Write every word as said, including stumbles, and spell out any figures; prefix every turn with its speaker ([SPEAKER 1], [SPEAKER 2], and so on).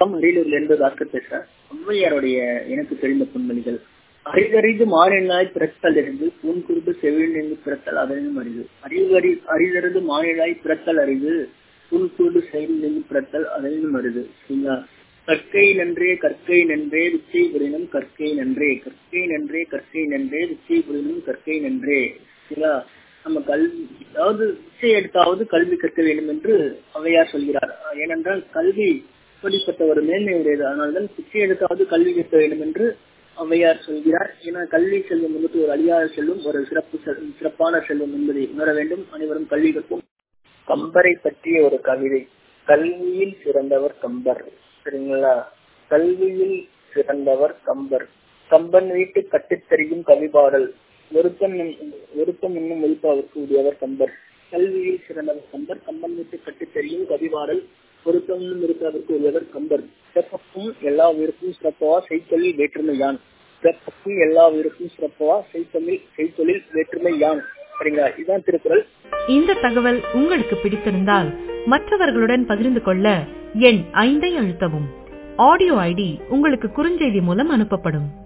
[SPEAKER 1] மாவட்டம் அரியலூர்ல இருந்து டாக்டர் பேசுறேன். ஔவையாருடைய எனக்கு தெரிந்த பொன்மொழிகள். அரிதறிது மானினாய் பிறத்தல் இருந்து பூன் குருடு செவிழ் என்று பிறத்தல் அதனும் அரிது. அறிவறி அரிதறிது மானினாய் பிறத்தல் அரிது பூன் குருடு செவிழ் என்று பிறத்தல் அதனும் அரிது. சரிங்களா? கற்கை நன்றே கற்கை நன்றே விச்சை புரினும் கற்கை நன்றே கற்கை நன்றே கற்கை நன்றே விச்சை புரினும் கற்கை நன்றே. சரிங்களா? நம்ம கல்வி அதாவது விச்சை எடுத்தாவது கல்வி கற்க வேண்டும் என்று ஔவையார் சொல்கிறார். ஏனென்றால் கல்வி இப்படிப்பட்ட ஒரு மேன்மை உடையது. அதனால்தான் பிச்சை எடுத்தாவது கல்வி கற்க வேண்டும் என்று ஔவையார் சொல்கிறார். ஏன்னா கல்வி செல்வம் வந்துட்டு ஒரு அழியாத செல்வம், ஒரு சிறப்பு சிறப்பான செல்வம் என்பதை உணர வேண்டும். அனைவரும் கல்வி கற்கும். கம்பரை பற்றிய ஒரு கவிதை. கல்வியில் சிறந்தவர் கம்பர். சரிங்களா? கல்வியில் சிறந்தவர் கம்பர். கம்பன் வீட்டு கட்டுத்தறியும் கவிபாடல். ஒருத்தம் ஒருத்தம் என்னும் மொழிப்பாவிற்கு உடையவர் கம்பர். கல்வியில் சிறந்தவர் கம்பர். கம்பன் வீட்டு கட்டுத்தறியும் கவிபாடல். பொருத்தம் இருப்பதற்கு உரியவர் கம்பர். சிறப்பும் எல்லா உயிருக்கும் சிறப்பவா செய்தொழில் வேற்றுமை யான். சிறப்பும் எல்லா உயிருக்கும் சிறப்பவா செய்தொழில் செய்தொழில் வேற்றுமை யான். சரிங்களா? இதுதான் திருக்குறள்.
[SPEAKER 2] இந்த தகவல் உங்களுக்கு பிடித்திருந்தால் மற்றவர்களுடன் பகிர்ந்து கொள்ள எண் ஐந்தை அழுத்தவும். ஆடியோ ஐடி உங்களுக்கு குறுஞ்செய்தி மூலம் அனுப்பப்படும்.